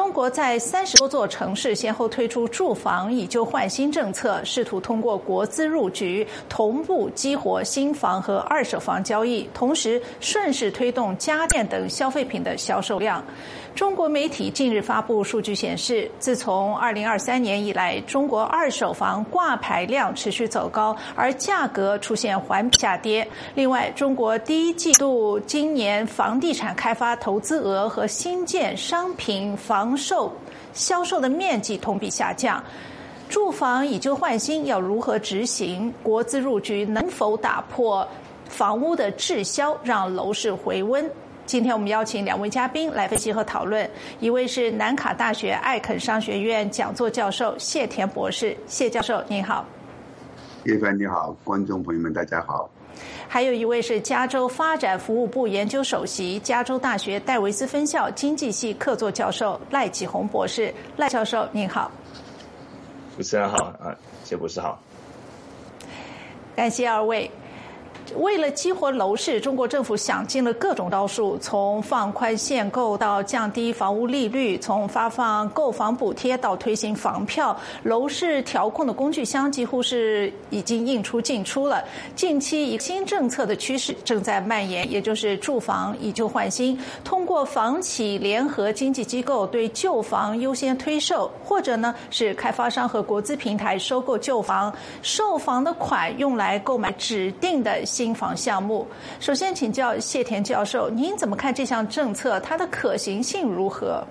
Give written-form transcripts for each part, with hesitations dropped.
中国在30多座城市先后推出住房以旧换新政策，试图通过国资入局同步激活新房和二手房交易，同时顺势推动家电等消费品的销售量。中国媒体近日发布数据显示，自从2023年以来，中国二手房挂牌量持续走高，而价格出现环比下跌。另外，中国第一季度今年房地产开发投资额和新建商品房销售的面积同比下降。住房以旧换新要如何执行？国资入局能否打破房屋的滞销，让楼市回温？今天我们邀请2位嘉宾来分析和讨论，一位是南卡大学艾肯商学院讲座教授谢田博士，谢教授您好。 叶凡你好，观众朋友们大家好。 还有一位是加州发展服务部研究首席、加州大学戴维斯分校经济系客座教授赖启宏博士，赖教授您好。 主持人好谢博士好。 感谢二位。为了激活楼市，中国政府想尽了各种招数，从放宽限购到降低房屋利率，从发放购房补贴到推行房票，楼市调控的工具箱几乎是已经应出尽出了。近期一个新政策的趋势正在蔓延，也就是住房以旧换新，通过房企联合经纪机构对旧房优先推售，或者呢是开发商和国资平台收购旧房，售房的款用来购买指定的新房项目。首先请教谢田教授，您怎么看这项政策？它的可行性如何？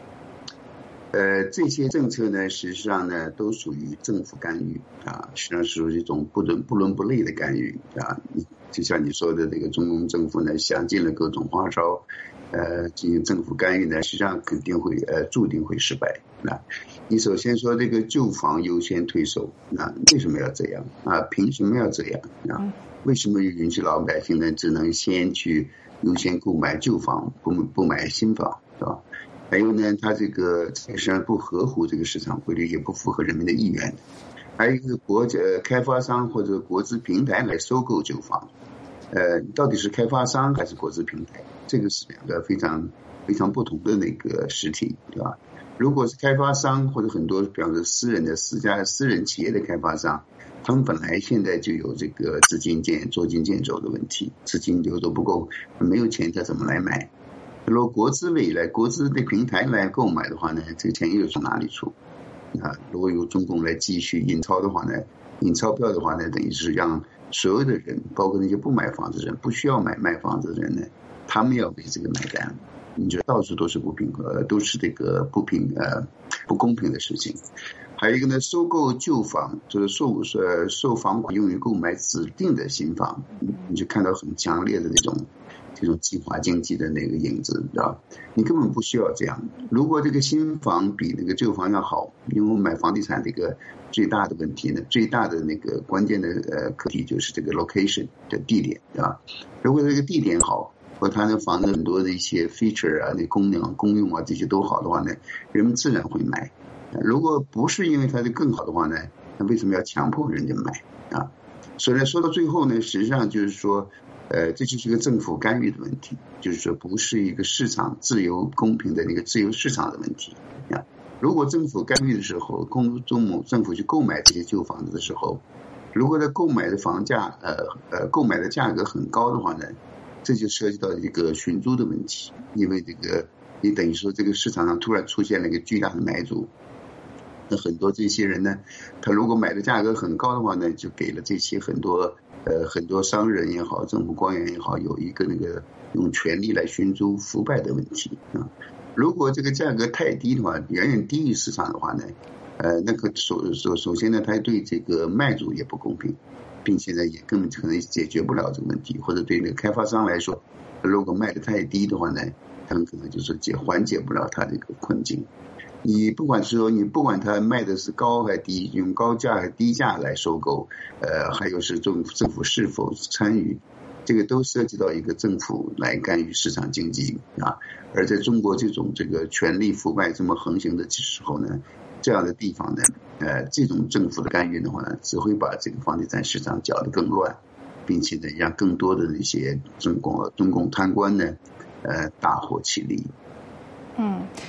这些政策呢，实际上呢都属于政府干预实际上是一种不伦不类的干预就像你说的，这个中共政府呢想尽了各种花招，进行政府干预呢，实际上肯定会注定会失败。你首先说这个旧房优先推售，为什么要这样凭什么要这样为什么允许老百姓呢只能先去优先购买旧房，不买新房，是吧？还有呢，它这个实际上不合乎这个市场规律，也不符合人民的意愿。还有一个开发商或者国资平台来收购旧房，到底是开发商还是国资平台？这个是两个非常非常不同的那个实体，对吧？如果是开发商或者很多比方说私人企业的开发商，他们本来现在就有这个捉襟见肘的问题，资金流都不够，没有钱他怎么来买？如果国资的平台来购买的话呢，这个钱又从哪里出？如果由中共来继续印钞的话呢，印钞票的话呢，等于是让所有的人，包括那些不买房子的人，不需要卖房子的人呢，他们要为这个买单。你觉得到处都是都是这个不公平的事情。还有一个呢，收购旧房，就是售房款用于购买指定的新房，你就看到很强烈的这种计划经济的那个影子，知道？你根本不需要这样。如果这个新房比那个旧房要好，因为我们买房地产这个最大的问题呢，最大的那个关键的课题就是这个 location 的地点，对吧？如果这个地点好，或它的房子很多的一些 feature 那功能公用这些都好的话呢，人们自然会买。如果不是因为它的更好的话呢，那为什么要强迫人家买所以说到最后呢，实际上就是说这就是一个政府干预的问题，就是说不是一个市场自由公平的那个自由市场的问题如果政府干预的时候，政府去购买这些旧房子的时候，如果它购买的房价购买的价格很高的话呢，这就涉及到一个寻租的问题，因为这个你等于说这个市场上突然出现了一个巨大的买主，那很多这些人呢，他如果买的价格很高的话呢，就给了这些很多商人也好，政府官员也好，有一个那个用权力来寻租腐败的问题如果这个价格太低的话，远远低于市场的话呢，那个首先呢，它对这个卖主也不公平，并且呢，也根本可能解决不了这个问题，或者对那个开发商来说，如果卖的太低的话呢，他们可能就是缓解不了他这个困境。你不管他卖的是高还低，用高价还低价来收购，还有是政府是否参与，这个都涉及到一个政府来干预市场经济而在中国这个权力腐败这么横行的时候呢，这样的地方呢，这种政府的干预的话呢，只会把这个房地产市场搅得更乱，并且呢，让更多的那些中共贪官呢，大获其利。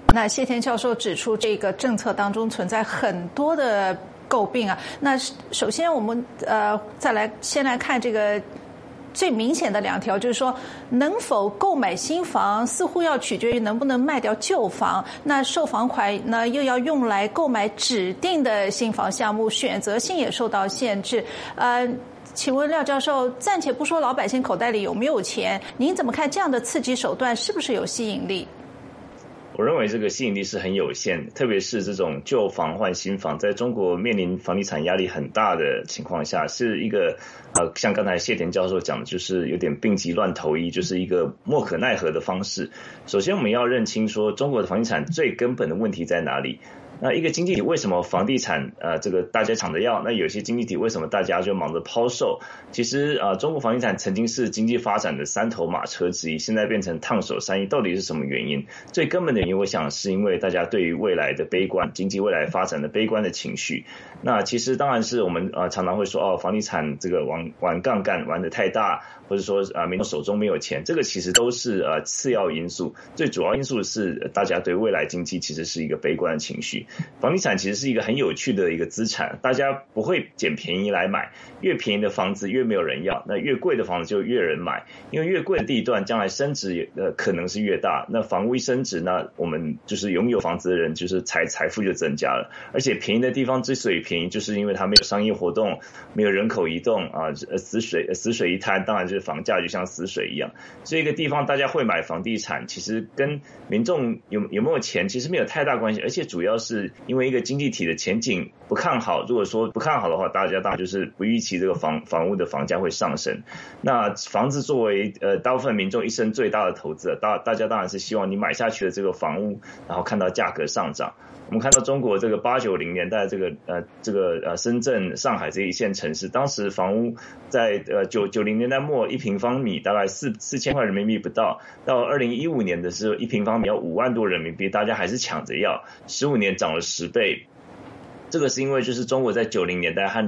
那谢天教授指出，这个政策当中存在很多的诟病啊。那首先我们先来看这个最明显的2条，就是说能否购买新房似乎要取决于能不能卖掉旧房，那售房款呢又要用来购买指定的新房项目，选择性也受到限制。请问廖教授，暂且不说老百姓口袋里有没有钱，您怎么看这样的刺激手段是不是有吸引力？ 我认为这个吸引力是很有限，特别是这种旧房换新房，在中国面临房地产压力很大的情况下，是一个像刚才谢田教授讲的，就是有点病急乱投医，就是一个莫可奈何的方式。首先我们要认清说，中国的房地产最根本的问题在哪里。那一个经济体为什么房地产这个大家抢着要，那有些经济体为什么大家就忙着抛售？其实中国房地产曾经是经济发展的3头马车之一，现在变成烫手山芋，到底是什么原因？最根本的原因我想是因为大家对于未来的悲观，经济未来发展的悲观的情绪。那其实当然是我们常常会说房地产这个玩杠杆玩得太大，或者说民众手中没有钱，这个其实都是次要因素，最主要因素是大家对未来经济其实是一个悲观的情绪。房地产其实是一个很有趣的一个资产，大家不会捡便宜来买，越便宜的房子越没有人要，那越贵的房子就越人买，因为越贵的地段将来升值可能是越大，那房屋一升值，那我们就是拥有房子的人就是财富就增加了，而且便宜的地方之所以便宜，就是因为它没有商业活动，没有人口移动死水一滩，当然就是房价就像死水一样。所以一个地方大家会买房地产，其实跟民众有没有钱其实没有太大关系，而且主要是因为一个经济体的前景不看好，如果说不看好的话，大家当然就是不预期这个房屋的房价会上升。那房子作为大部分民众一生最大的投资，大家当然是希望你买下去的这个房屋，然后看到价格上涨。我们看到中国这个80-90年代这个深圳、上海这一线城市，当时房屋在90年代末1平方米大概4000块人民币不到，到2015年的时候1平方米要5万多人民币，大家还是抢着要，15年涨了10倍。这个是因为就是中国在90年代和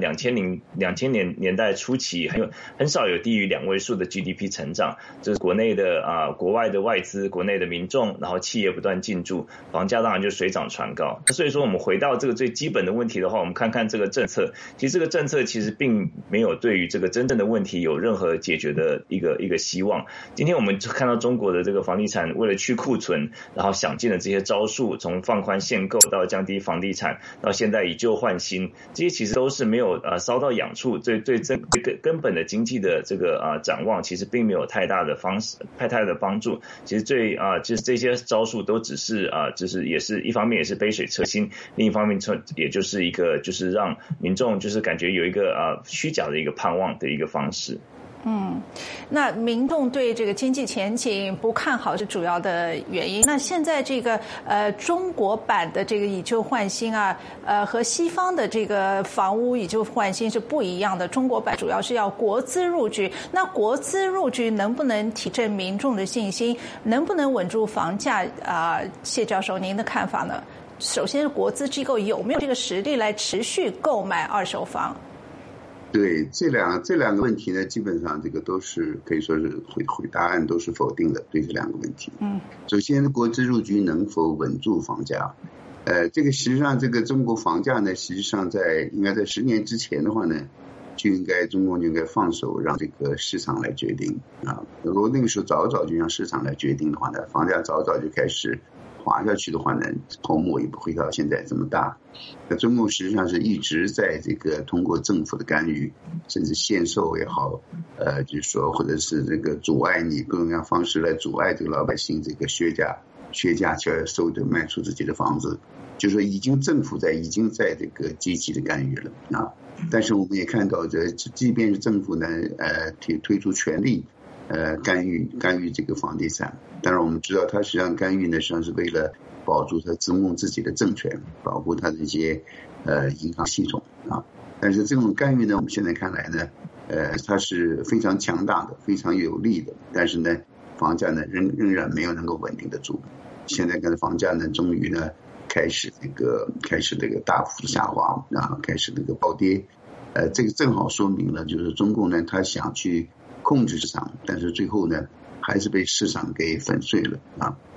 2000年代初期很少有低于2位数的 GDP 成长，就是国内的国外的外资，国内的民众，然后企业不断进驻，房价当然就水涨船高。所以说我们回到这个最基本的问题的话，我们看看这个政策，其实这个政策其实并没有对于这个真正的问题有任何解决的一个希望。今天我们看到中国的这个房地产为了去库存，然后想尽了这些招数，从放宽限购到降低房地产，到现在以旧换新，这些其实都是没有烧到痒处，对根本的经济的这个展望其实并没有太大的帮助。其实就是这些招数都只是就是也是一方面也是杯水车薪，另一方面也就是一个就是让民众就是感觉有一个虚假的一个盼望的一个方式。 那民众对这个经济前景不看好是主要的原因。那现在这个中国版的这个以旧换新和西方的这个房屋以旧换新是不一样的。中国版主要是要国资入局，那国资入局能不能提振民众的信心，能不能稳住房价谢教授您的看法呢？首先是国资机构有没有这个实力来持续购买二手房？ 对，这两个问题呢，基本上这个都是可以说是答案都是否定的。对这两个问题，首先国资入局能否稳住房价？这个实际上这个中国房价呢，实际上应该在10年之前的话呢，中国就应该放手让这个市场来决定如果那个时候早就让市场来决定的话呢，房价早就开始滑下去的话呢，泡沫也不会到现在这么大。那中国实际上是一直在这个通过政府的干预，甚至限售也好，就是说或者是这个阻碍你各种各样方式来阻碍这个老百姓这个削价去卖出自己的房子，就是说政府已经在这个积极的干预了但是我们也看到即便是政府呢推出全力干预这个房地产，当然我们知道它实际上干预呢，实际上是为了保住它自己的政权，保护它的一些银行系统但是这种干预呢，我们现在看来呢它是非常强大的，非常有力的，但是呢房价呢仍然没有能够稳定得住。现在看房价呢终于呢开始这个大幅的下滑开始这个暴跌这个正好说明了就是中共呢他想去控制市场，但是最后呢还是被市场给粉碎了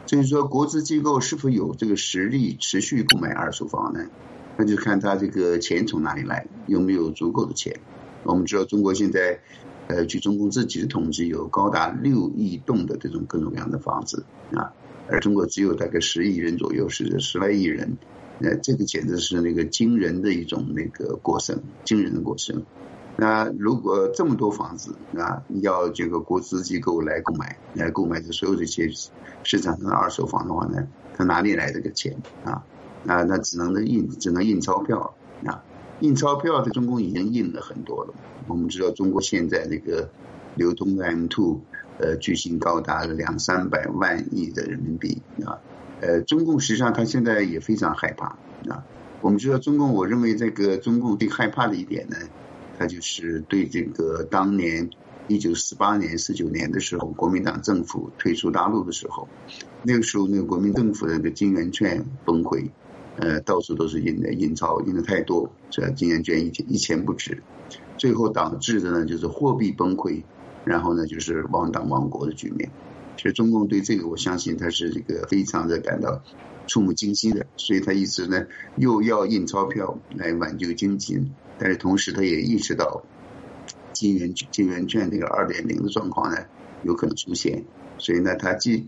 所以说国资机构是否有这个实力持续购买二手房呢？那就看他这个钱从哪里来，有没有足够的钱。我们知道中国现在据中共自己的统计，有高达6亿栋的这种各种各样的房子啊，而中国只有大概10亿人左右，是10来亿人，这个简直是那个惊人的一种那个过剩，惊人的过剩。那如果这么多房子啊，要这个国资机构来购买这所有这些市场上的二手房的话呢，他哪里来这个钱啊？那只能印钞票啊，印钞票在中国已经印了很多了。我们知道中国现在这个流通的 M2 巨星高达了200-300万亿的人民币啊。中共实际上他现在也非常害怕啊。我们知道中共，我认为这个中共最害怕的一点呢，他就是对这个当年1948年、49年的时候，国民党政府退出大陆的时候，那个时候那个国民政府的那个金圆券崩溃，到处都是印钞，印的太多，这金圆券一钱不值，最后导致的呢就是货币崩溃，然后呢就是亡党亡国的局面。其实中共对这个，我相信他是这个非常的感到触目惊心的，所以他一直呢又要印钞票来挽救经济，但是同时他也意识到金圆券这个2.0的状况呢有可能出现，所以呢他尽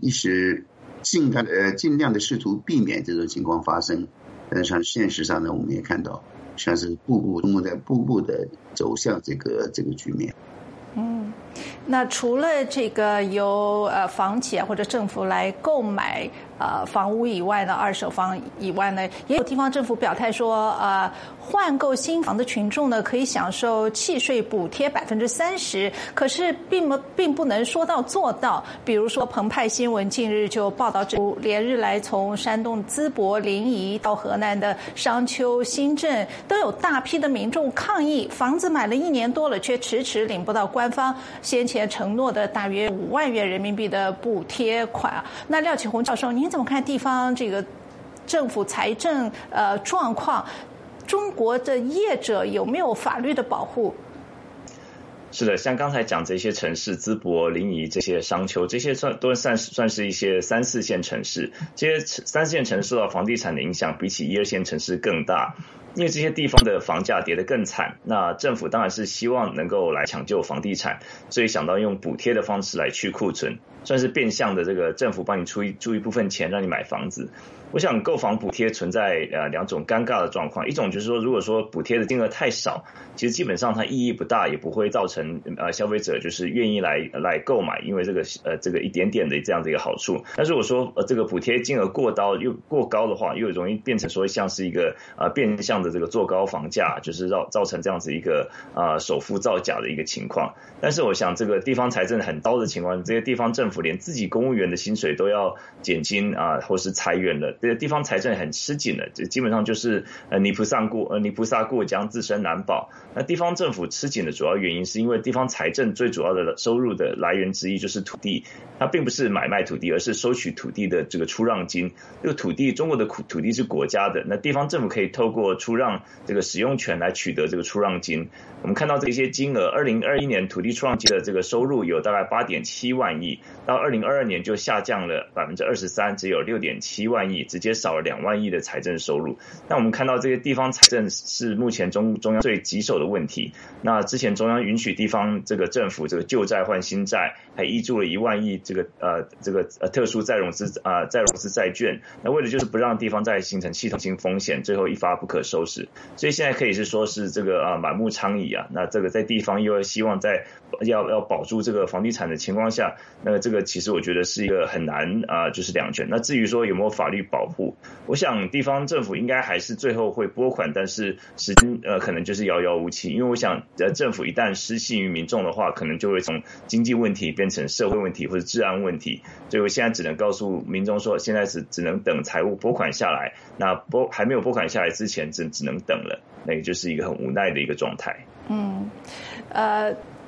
量的试图避免这种情况发生。但是现实上呢，我们也看到像是中共在步步的走向这个局面。 那除了这个由房企或者政府来购买房屋以外呢，二手房以外呢，也有地方政府表态说，换购新房的群众呢可以享受契税补贴30%，可是并不能说到做到。比如说澎湃新闻近日就报道，连日来从山东淄博、临沂到河南的商丘、新郑，都有大批的民众抗议，房子买了1年多了，却迟迟领不到官方先前承诺的大约5万元人民币的补贴款。那廖启宏教授，您怎么看地方这个政府财政状况？中国的业者有没有法律的保护？ 是的，像刚才讲这些城市，淄博、临沂这些商丘，这些都算是一些3、4线城市。这些3、4线城市受到房地产的影响，比起1、2线城市更大。因为这些地方的房价跌得更惨，那政府当然是希望能够来抢救房地产，所以想到用补贴的方式来去库存，算是变相的这个政府帮你出一部分钱让你买房子。我想购房补贴存在2种尴尬的状况，一种就是说，如果说补贴的金额太少，其实基本上它意义不大，也不会造成消费者就是愿意来购买，因为这个一点点的这样的一个好处。但是我说这个补贴金额过高的话，又容易变成说像是一个变相的这个做高房价，就是造成这样子一个首付造假的一个情况。但是我想这个地方财政很糟的情况，这些地方政府连自己公务员的薪水都要减轻或是裁员了，这个地方财政很吃紧了，基本上就是泥菩萨过江自身难保。那地方政府吃紧的主要原因是因为地方财政最主要的收入的来源之一就是土地，它并不是买卖土地，而是收取土地的这个出让金。这个土地，中国的土地是国家的，那地方政府可以透过出让这个使用权来取得这个出让金。我们看到这些金额，2021年土地出让金的这个收入有大概8.7万亿，到2022年就下降了23%，只有6.7万亿，直接少了2万亿的财政收入。那我们看到这些地方财政是目前中央最棘手的问题。那之前中央允许地方这个政府这个旧债换新债，还挹注了1万亿这个特殊再融资债券，那为了就是不让地方再形成系统性风险，最后一发不可收拾。所以现在可以是说是这个满目疮痍啊。那这个在地方又希望在要保住这个房地产的情况下，那这个其实我觉得是一个很难就是两全。那至于说有没有法律保护，我想地方政府应该还是最后会拨款，但是时间可能就是遥遥无期。因为我想政府一旦失信于民众的话，可能就会从经济问题变成社会问题或者治安问题。所以我现在只能告诉民众说，现在只能等财务拨款下来，那还没有拨款下来之前只能等了，那个就是一个很无奈的一个状态。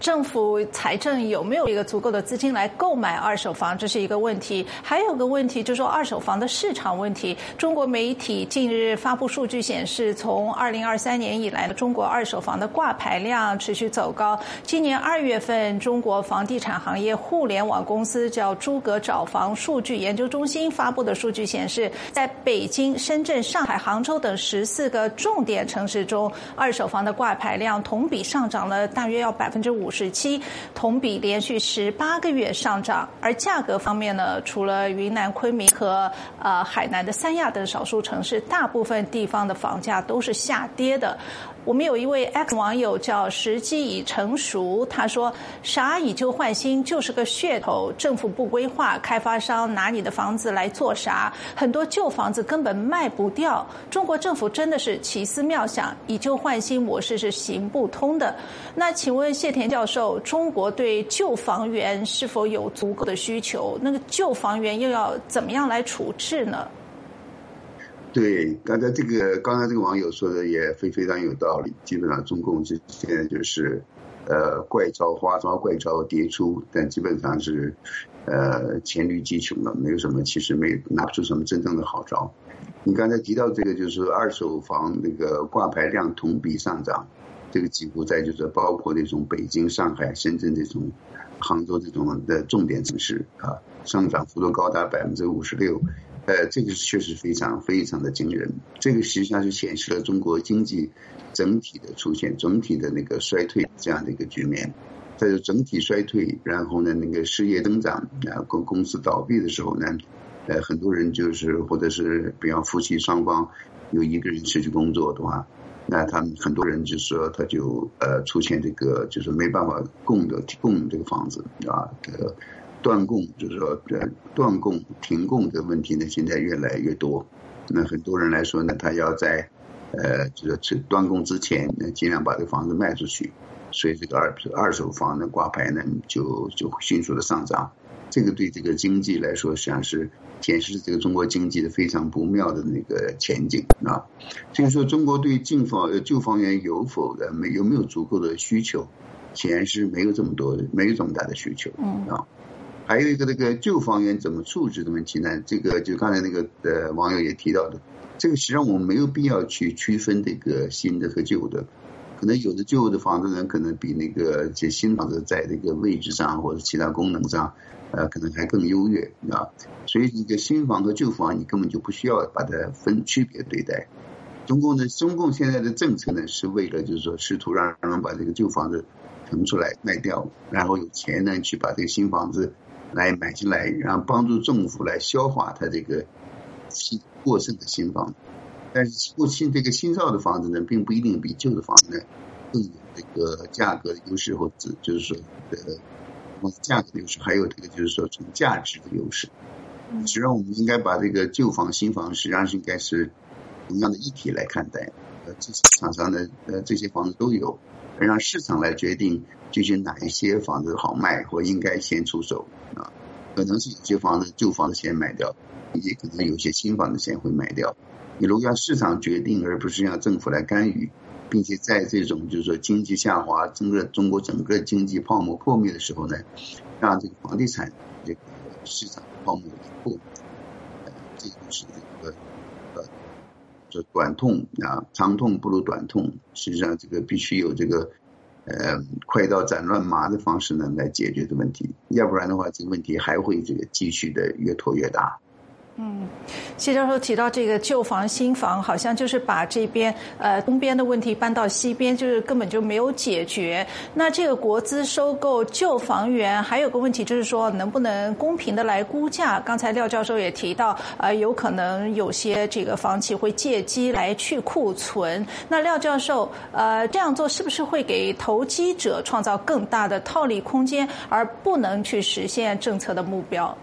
政府财政有没有一个足够的资金来购买二手房，这是一个问题。还有个问题就是说二手房的市场问题。中国媒体近日发布数据显示，从2023年以来，中国二手房的挂牌量持续走高。今年2月份，中国房地产行业互联网公司叫诸葛找房数据研究中心发布的数据显示，在北京、深圳、上海、杭州等14个重点城市中，二手房的挂牌量同比上涨了大约要57%，同比连续18个月上涨。而价格方面呢，除了云南昆明和海南的三亚等少数城市，大部分地方的房价都是下跌的。我们有一位 X 网友叫时机已成熟，他说啥以旧换新就是个噱头，政府不规划，开发商拿你的房子来做啥，很多旧房子根本卖不掉。中国政府真的是奇思妙想，以旧换新模式是行不通的。那请问谢田教授，中国对旧房源是否有足够的需求？那个旧房源又要怎么样来处置呢？ 对，刚才这个网友说的也非常有道理。基本上中共现在就是怪招花招怪招迭出，但基本上是黔驴技穷了，没有什么，其实拿不出什么真正的好招。你刚才提到这个，就是二手房那个挂牌量同比上涨，这个几乎在就是包括那种北京、上海、深圳这种、杭州这种的重点城市啊，上涨幅度高达56%。这个确实非常的惊人。这个实际上是显示了中国经济整体的出现整体的那个衰退这样的一个局面。在整体衰退，然后呢那个失业增长，公司倒闭的时候呢，很多人就是或者是比方夫妻双方有一个人失去工作的话，那他们很多人就是说他就出现这个就是没办法供这个房子啊，断供，就是说断供停供的问题呢现在越来越多。那很多人来说呢，他要在就是断供之前呢尽量把这个房子卖出去，所以这个二手房的挂牌呢就迅速的上涨。这个对这个经济来说实际上是显示这个中国经济的非常不妙的那个前景啊。所以说中国对旧房源有没有足够的需求，显然是没有这么大的需求啊。还有一个那个旧房源怎么处置的问题呢？这个就刚才那个网友也提到的，这个实际上我们没有必要去区分这个新的和旧的，可能有的旧的房子呢，可能比那个这新房子在这个位置上或者其他功能上，可能还更优越啊。所以这个新房和旧房你根本就不需要把它区别对待。中共现在的政策呢，是为了就是说试图让人把这个旧房子腾出来卖掉，然后有钱呢去把这个新房子来买进来，然后帮助政府来消化它这个过剩的新房。但是这个新造的房子呢，并不一定比旧的房子呢更有这个价格的优势，或者就是说价格的优势，还有这个就是说从价值的优势。实际上我们应该把这个旧房新房实际上是应该是同样的一体来看待。这市场上的这些房子都有，让市场来决定究竟哪一些房子好卖或应该先出手啊。可能是有些旧房子先卖掉，也可能有些新房子先会卖掉。你如果让市场决定，而不是让政府来干预，并且在这种就是说经济下滑、中国整个经济泡沫破灭的时候呢，让这个房地产这个市场泡沫破灭，这就是这个短痛啊，长痛不如短痛。实际上这个必须有这个快刀斩乱麻的方式呢来解决这个问题，要不然的话这个问题还会这个继续的越拖越大。 谢教授提到这个旧房新房，好像就是把这边东边的问题搬到西边，就是根本就没有解决。那这个国资收购旧房源，还有个问题就是说能不能公平的来估价？刚才廖教授也提到，有可能有些这个房企会借机来去库存。那廖教授，这样做是不是会给投机者创造更大的套利空间，而不能去实现政策的目标？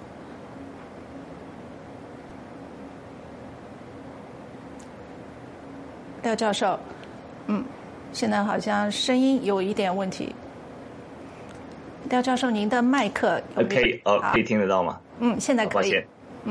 廖教授，现在好像声音有一点问题。廖教授，您的麦克有没有？ 可以听得到吗？ 现在可以。 对，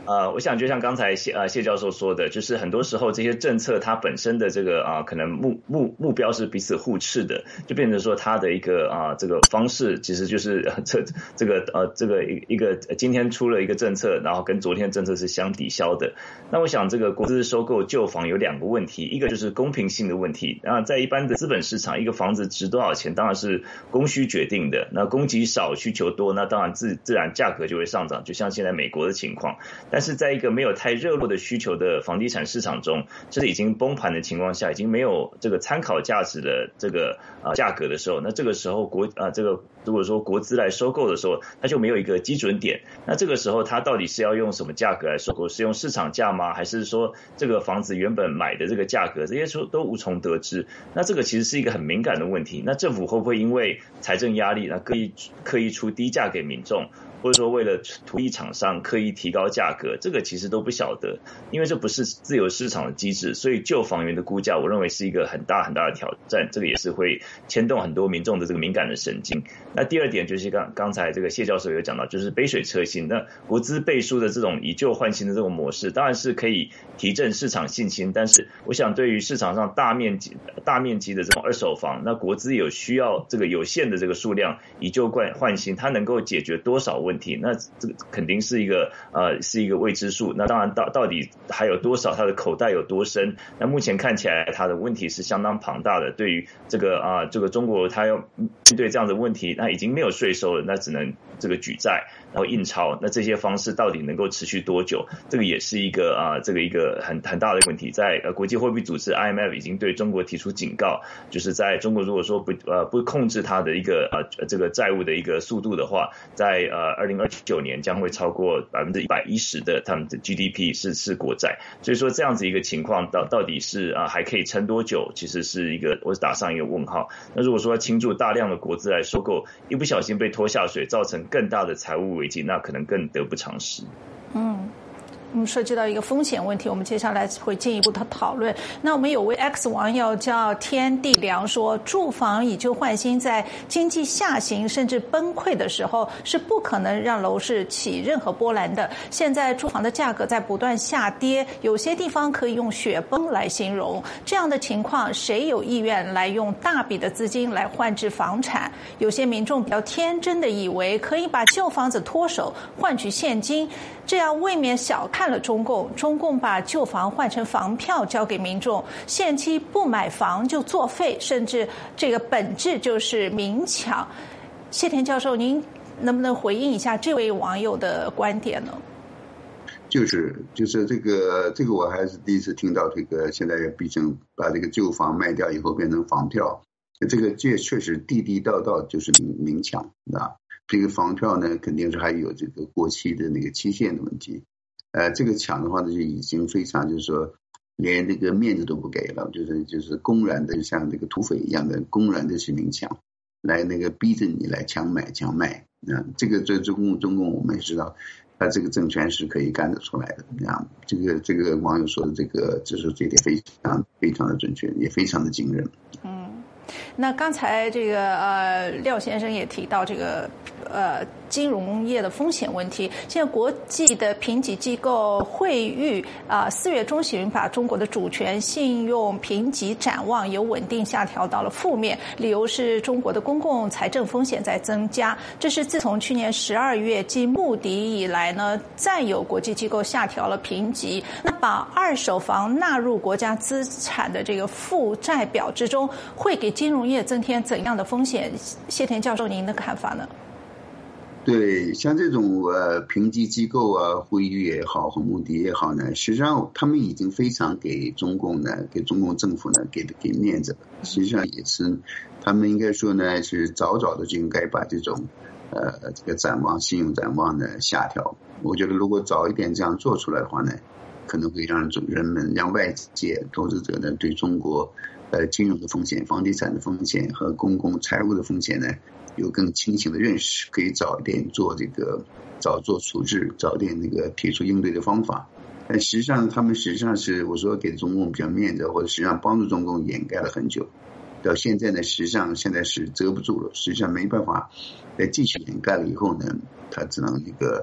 我想就像刚才谢教授说的，就是很多时候这些政策它本身的这个可能目标是彼此互斥的，就变成说它的一个这个方式其实就是这个一个今天出了一个政策，然后跟昨天的政策是相抵消的。那我想这个国资收购旧房有两个问题，一个就是公平性的问题。那在一般的资本市场，一个房子值多少钱当然是供需决定的，那供给少需求多，那当然自然价格就会上涨，就像现在美国的情况。但是在一个没有太热络的需求的房地产市场中，这已经崩盘的情况下，已经没有这个参考价值的这个价格的时候，那这个时候这个如果说国资来收购的时候，它就没有一个基准点。那这个时候它到底是要用什么价格来收购？是用市场价吗？还是说这个房子原本买的这个价格？这些都无从得知。那这个其实是一个很敏感的问题。那政府会不会因为财政压力，那刻意出低价给民众？或者说为了图利厂商刻意提高价格，这个其实都不晓得，因为这不是自由市场的机制，所以旧房源的估价我认为是一个很大很大的挑战，这个也是会牵动很多民众的这个敏感的神经。那第二点就是刚才这个谢教授有讲到，就是杯水车薪。那国资背书的这种以旧换新的这种模式，当然是可以提振市场信心，但是我想对于市场上大面积的这种二手房，那国资有需要这个有限的这个数量以旧换新，它能够解决多少问题？那这个肯定是一个未知数。那当然到底还有多少，它的口袋有多深？那目前看起来它的问题是相当庞大的。对于这个中国，它要面对这样的问题，那已经没有税收了，那只能这个举债，然后印钞。那这些方式到底能够持续多久？这个也是一个一个很大的问题。在国际货币组织 IMF 已经对中国提出警告，就是在中国如果说不控制它的一个这个债务的一个速度的话，在2029年将会超过110%的他们的 GDP 是国债。所以说这样子一个情况到底是还可以撑多久，其实是我打上一个问号。那如果说倾注大量的国资来收购，一不小心被拖下水，造成更大的财务危机，那可能更得不偿失。 涉及到一个风险问题，我们接下来会进一步的讨论。那我们有位 X 网友叫天地良说，住房以旧换新在经济下行甚至崩溃的时候是不可能让楼市起任何波澜的。现在住房的价格在不断下跌，有些地方可以用雪崩来形容。这样的情况，谁有意愿来用大笔的资金来换置房产？有些民众比较天真的以为可以把旧房子脱手换取现金，这样未免小看了中共把旧房换成房票交给民众，限期不买房就作废，甚至这个本质就是明抢。谢田教授，您能不能回应一下这位网友的观点呢？ 就是这个我还是第一次听到，这个现在毕竟把这个旧房卖掉以后变成房票，这确实地地道道就是明抢啊。这个房票呢，肯定是还有这个过期的那个期限的问题。这个抢的话呢，就已经非常就是说，连这个面子都不给了，就是公然的像这个土匪一样的公然的去明抢，来那个逼着你来强买强卖。这个中共我们也知道，他这个政权是可以干得出来的啊。这个网友说的这点非常非常的准确，也非常的惊人。 那刚才这个廖先生也提到这个金融业的风险问题。现在国际的评级机构惠誉4月中旬把中国的主权信用评级展望由稳定下调到了负面，理由是中国的公共财政风险在增加。这是自从去年12月继穆迪以来呢，再有国际机构下调了评级。那把二手房纳入国家资产的这个负债表之中，会给金融业增添怎样的风险？谢田教授，您的看法呢？ 对，像这种评级机构啊，惠誉也好和穆迪也好呢，实际上他们已经非常给中共政府呢给面子了。实际上也是，他们应该说呢是早的就应该把这种这个信用展望呢下调。我觉得如果早一点这样做出来的话呢，可能会让外界投资者呢对中国金融的风险、房地产的风险和公共财务的风险呢有更清醒的认识，可以早点做处置，早点提出应对的方法。但实际上他们是我说给中共比较面子，或者实际上帮助中共掩盖了很久，到现在呢实际上现在是遮不住了，实际上没办法再继续掩盖了以后呢，他只能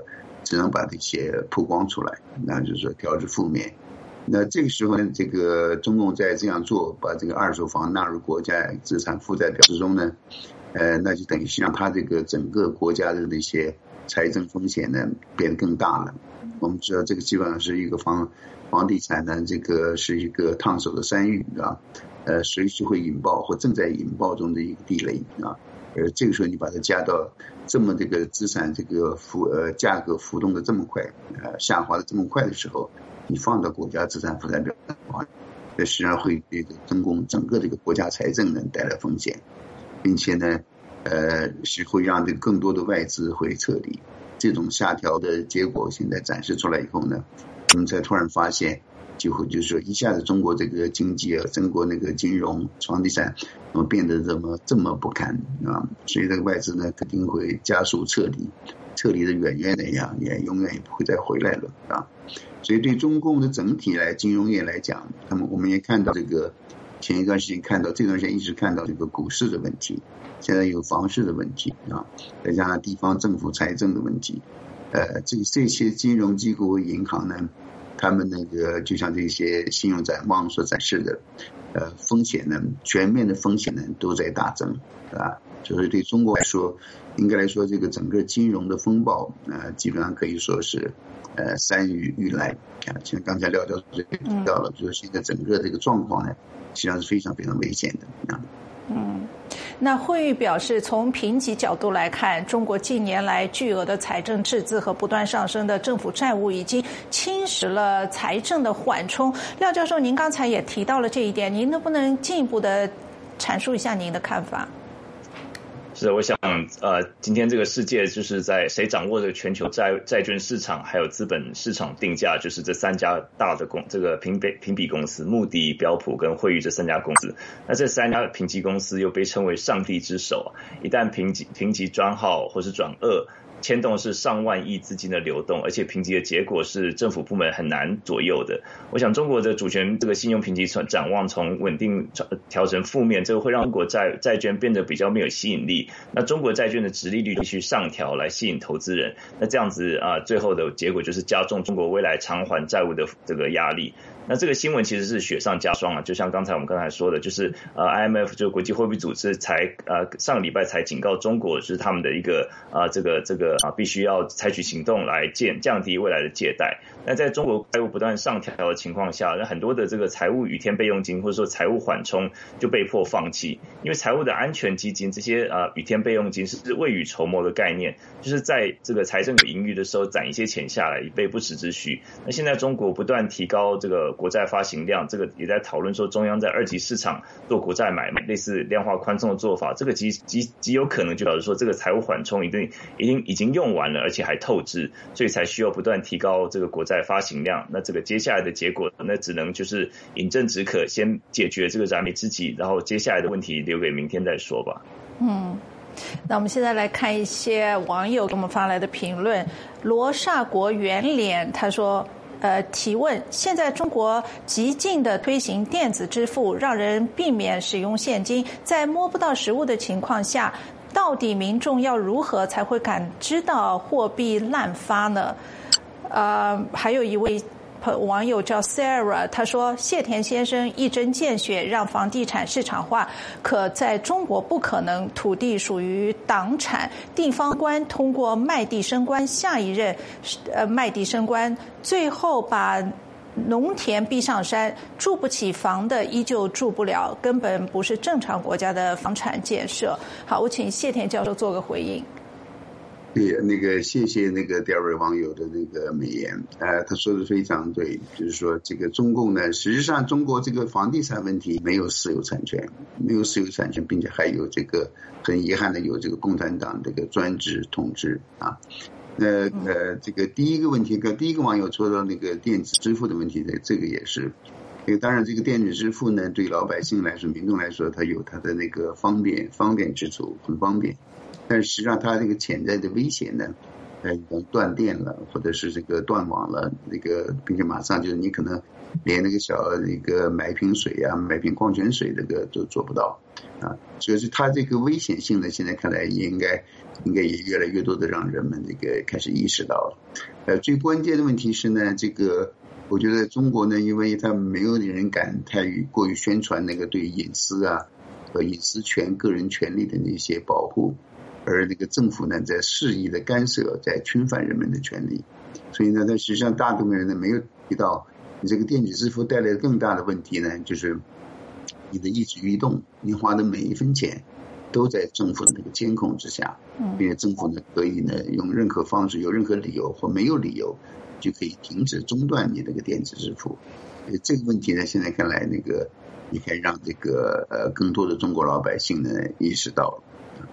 只能把这些曝光出来，那就是说调至负面。那这个时候呢，这个中共在这样做，把这个二手房纳入国家资产负债表之中呢，那就等于是让它这个整个国家的那些财政风险呢变得更大了。我们知道这个基本上是一个房地产呢，这个是一个烫手的山芋啊，随时会引爆或正在引爆中的一个地雷啊。这个时候你把它加到这么这个资产这个价格浮动的这么快，下滑的这么快的时候，你放到国家资产负债表的话，实际上会对中共整个这个国家财政呢带来风险，并且呢，是会让这个更多的外资会撤离。这种下调的结果现在展示出来以后呢，我们才突然发现，就是说一下子中国这个经济啊，中国那个金融、房地产变得这么不堪啊，所以这个外资呢肯定会加速撤离的远远的呀，也永远也不会再回来了啊。所以对中共的整体金融业来讲，我们也看到这个前一段时间看到，这段时间一直看到这个股市的问题，现在有房市的问题啊，再加上地方政府财政的问题，这些金融机构、银行呢，他们那个就像这些信用展望所展示的，风险呢，全面的风险呢都在大增啊。就是对中国来说，应该来说，这个整个金融的风暴基本上可以说是山雨欲来啊。像刚才廖教授也提到了，就是现在整个这个状况呢，实际上是非常非常危险的啊。 那惠誉表示，从评级角度来看，中国近年来巨额的财政赤字和不断上升的政府债务已经侵蚀了财政的缓冲。廖教授，您刚才也提到了这一点，您能不能进一步的阐述一下您的看法？ 是，我想今天这个世界就是在谁掌握着全球债券市场还有资本市场定价，就是这三家大的这个评比公司，穆迪、标普跟惠誉这三家公司。那这三家评级公司又被称为上帝之手，一旦评级专好或是转恶，牵动是上万亿资金的流动，而且评级的结果是政府部门很难左右的。我想中国的主权这个信用评级展望从稳定调成负面，这个会让中国债券变得比较没有吸引力。那中国债券的殖利率必须上调来吸引投资人，那这样子最后的结果就是加重中国未来偿还债务的这个压力。那这个新闻其实是雪上加霜啊，就像我们刚才说的，就是IMF 就是国际货币组织才上个礼拜才警告中国，就是他们的一个这个必须要采取行动来降低未来的借贷。那在中国债务不断上调的情况下，那很多的这个财务雨天备用金或者说财务缓冲就被迫放弃，因为财务的安全基金这些雨天备用金是未雨绸缪的概念，就是在这个财政有盈余的时候攒一些钱下来以备不时之需。那现在中国不断提高这个国债发行量，这个也在讨论说中央在二级市场做国债买卖，类似量化宽松的做法，这个极有可能就表示说这个财务缓冲已经用完了，而且还透支，所以才需要不断提高这个国债发行量。那这个接下来的结果，那只能就是饮鸩止渴，先解决这个燃眉之急，然后接下来的问题留给明天再说吧。 那我们现在来看一些网友给我们发来的评论。罗刹国圆脸他说，提问：现在中国极尽的推行电子支付，让人避免使用现金，在摸不到实物的情况下，到底民众要如何才会感知到货币滥发呢？还有一位网友叫 Sarah， 他说谢田先生一针见血让房地产市场化，可在中国不可能，土地属于党产，地方官通过卖地升官，下一任卖地升官，最后把农田逼上山，住不起房的依旧住不了，根本不是正常国家的房产建设。好，我请谢田教授做个回应。 对，谢谢第二位网友的美言，他说的非常对，就是说这个中共呢，实际上中国这个房地产问题没有私有产权，并且还有这个很遗憾的有这个共产党这个专制统治啊。这个第一个问题，跟第一个网友说到电子支付的问题呢，这个也是。当然，这个电子支付呢，对老百姓来说、民众来说，它有它的方便之处，很方便。但是实际上，它这个潜在的危险呢， 断电了，或者是这个断网了，并且马上就是你可能连买一瓶水啊，买瓶矿泉水都做不到啊。所以它这个危险性呢，现在看来应该也越来越多的让人们开始意识到了。最关键的问题是呢，我觉得中国呢，因为它没有人敢过于宣传对隐私啊和隐私权、个人权利的那些保护，而政府呢在肆意的干涉，在侵犯人们的权利。所以呢，但实际上大部分人呢没有提到，你这个电子支付带来的更大的问题呢，就是你的一举一动，你花的每一分钱都在政府的监控之下，并且政府呢可以呢用任何方式，有任何理由或没有理由，就可以停止中断你电子支付。这个问题呢，现在看来也可以让更多的中国老百姓呢意识到了。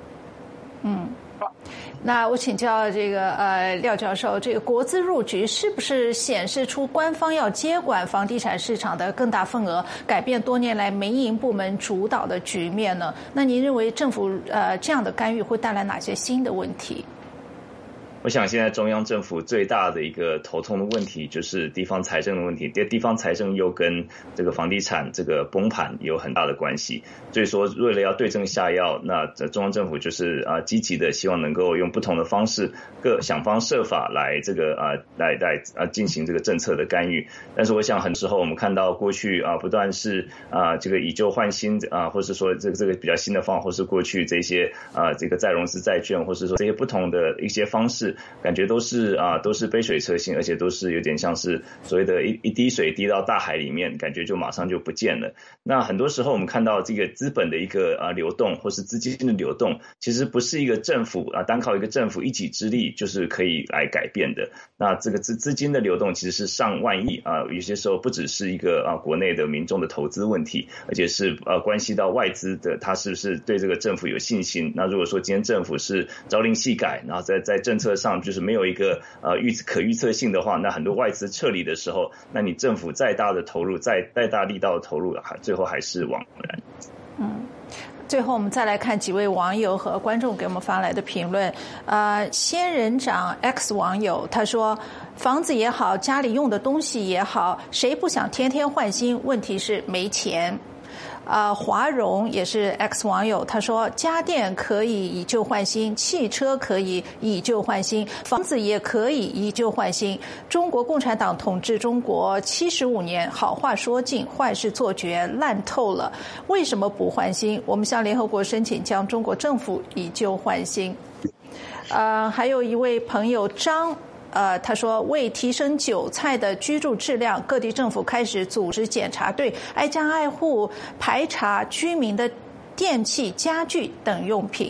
那我请教廖教授，国资入局是不是显示出官方要接管房地产市场的更大份额，改变多年来民营部门主导的局面呢？那您认为政府这样的干预会带来哪些新的问题？ 我想现在中央政府最大的一个头痛的问题就是地方财政的问题，地方财政又跟这个房地产崩盘有很大的关系，所以说为了要对症下药，那中央政府就是积极的希望能够用不同的方式想方设法来进行政策的干预。但是我想很多时候我们看到过去不断是以旧换新或是说这个比较新的方法，或是过去这些再融资债券，或是说这些不同的一些方式，感觉都是杯水车薪，而且都是有点像是所谓的一滴水滴到大海里面，感觉就马上就不见了。那很多时候我们看到这个资本的一个流动，或是资金的流动，其实不是一个政府单靠一个政府一己之力就是可以来改变的。那这个资金的流动其实是上万亿有些时候不只是一个国内的民众的投资问题，而且是关系到外资的他是不是对这个政府有信心。那如果说今天政府是朝令夕改，然后在政策上就是没有一个可预测性的话，那很多外资撤离的时候，那你政府再大的投入，再大力道的投入，最后还是枉然。 最后我们再来看几位网友和观众给我们发来的评论。仙人掌 X 网友他说，房子也好，家里用的东西也好，谁不想天天换新？问题是没钱。华荣也是 X 网友，他说家电可以以旧换新，汽车可以以旧换新，房子也可以以旧换新。中国共产党统治中国75年，好话说尽，坏事做绝，烂透了。为什么不换新？我们向联合国申请将中国政府以旧换新。还有一位朋友张。他说，为提升韭菜的居住质量，各地政府开始组织检查队，挨家挨户排查居民的电器、家具等用品。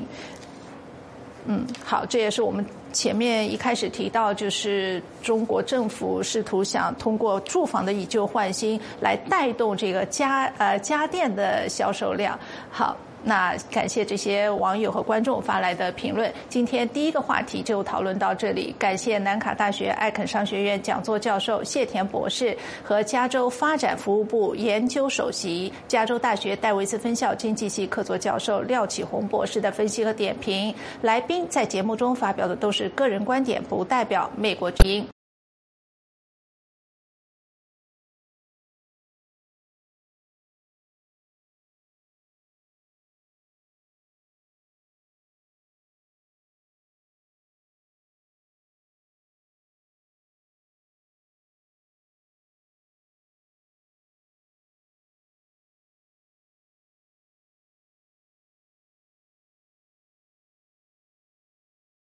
好，这也是我们前面一开始提到，就是中国政府试图想通过住房的以旧换新来带动这个家电的销售量。好。那感谢这些网友和观众发来的评论。今天第一个话题就讨论到这里，感谢南卡大学艾肯商学院讲座教授谢田博士和加州发展服务部研究首席、加州大学戴维斯分校经济系客座教授廖启宏博士的分析和点评。来宾在节目中发表的都是个人观点，不代表美国之音。